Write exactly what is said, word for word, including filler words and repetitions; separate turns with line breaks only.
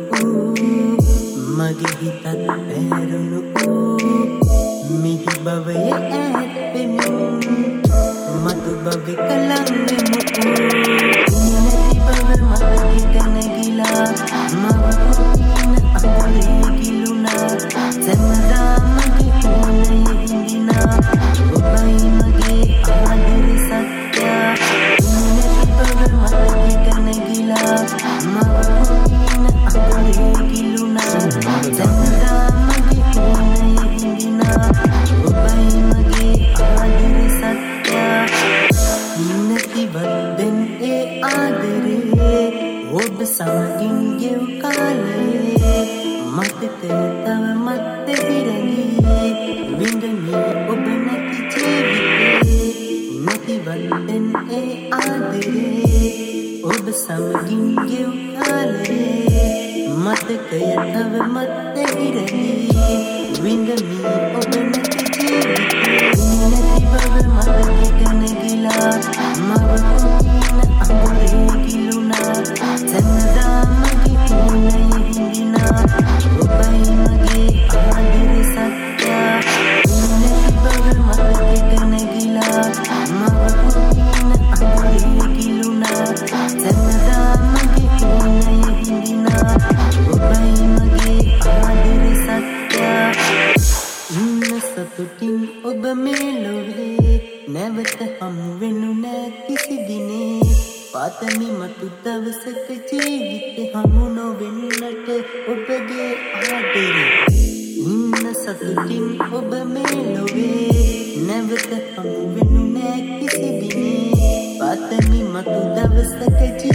මගේ හිතත් පැහැරුණු මිහි බවය ඈත් වෙමින් මතු බවෙ කලන්වෙමු නැති බව මතකෙට නැගිලා මව කොහින අඳුරේ ගිලුණා සැමදා මගේ හුනේ හිඳිනා ඔබයි මගේ ආදර සත්‍යා නැති බව මතකෙට නැගිලා මව කොහින අඳුරේ ගිලුණා සැමදා මගේ හුනේ හිඳිනා ඔබයි මගේ ආදර සත්‍යා නැතිවද්දෙන් ඒ ආදරේ ඔබ සමගින් ගෙව් කාලේ මතකය තවමත් දිරණී විඳමි ඔබ නැති ජීවිතේ නැතිවද්දෙන් ඒ ආදරේ ඔබ සමගින් ගෙව් කාලේ මතකය තවමත් දිරණී විඳමි ඔබ නැති ජීවිතේ නැති බව මතකෙට නැගිලා මව කොහින අඳුරේ ගිලුණා සැමදා මගේ හුනේ හිඳිනා ඔබයි මගේ ආදර සත්‍යා නැති බව මතකෙට නැගිලා මව කොහින අඳුරේ ගිලුණා සැමදා මගේ හුනේ හිඳිනා ඔබයි මගේ ආදර සත්‍යා ඉන්න සතුටින් ඔබ මේ ලොවේ නැවත හමු වෙනු නෑ කිසි දිනේ පාතමි මතු දවසක ජීවිතේ හමු නොවෙන්නට ඔබගේ ආදරේ ඉන්න සතුටින් ඔබ මේ ලොවේ නැවත හමු වෙනු නෑ කිසි දිනේ පාතමි මතු දවසක